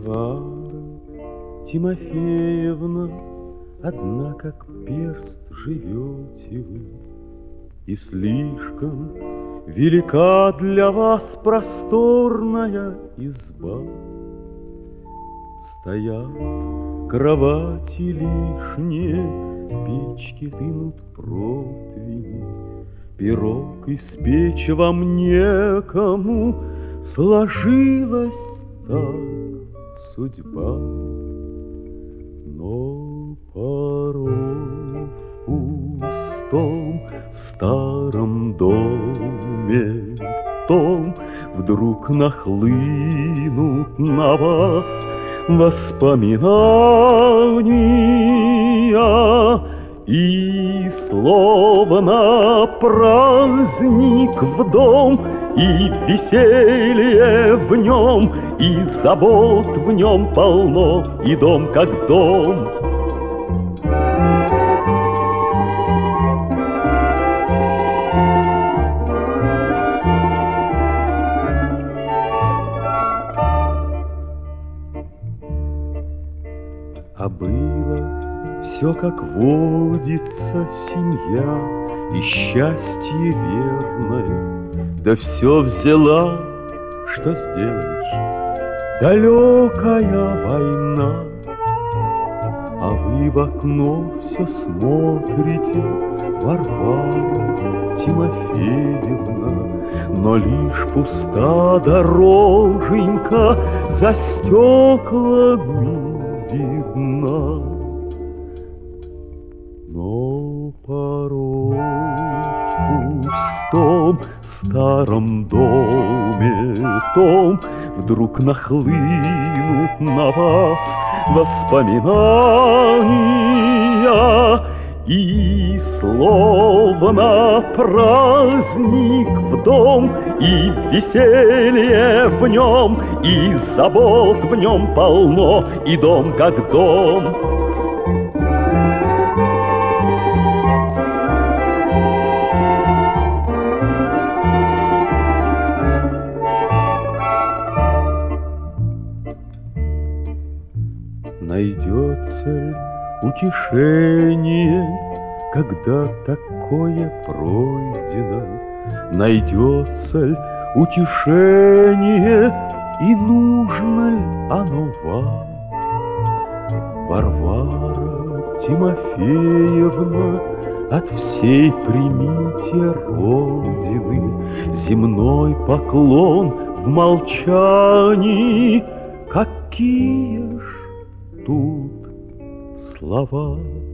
Варвара Тимофеевна, одна как перст живете вы, и слишком велика для вас просторная изба. Стоят кровати лишние, в печке дымут противни, пирог испечь вам некому, сложилась так судьба. Но порой в пустом старом доме том вдруг нахлынут на вас воспоминания, и словно праздник в дом, и веселье в нем, и забот в нем полно, и дом как дом. А было все как водится, семья и счастье верное, да все взяла, что сделаешь, далекая война. А вы в окно все смотрите, Варвара Тимофеевна, но лишь пуста дороженька за стеклами видна. Но порой в пустом старом доме том вдруг нахлынут на вас воспоминания, и словно праздник в дом, и веселье в нем, и забот в нем полно, и дом как дом. Найдется ли утешение, когда такое пройдено? Найдется ли утешение, и нужно ли оно вам? Варвара Тимофеевна, от всей примите Родины земной поклон в молчании. Какие ж тут слова!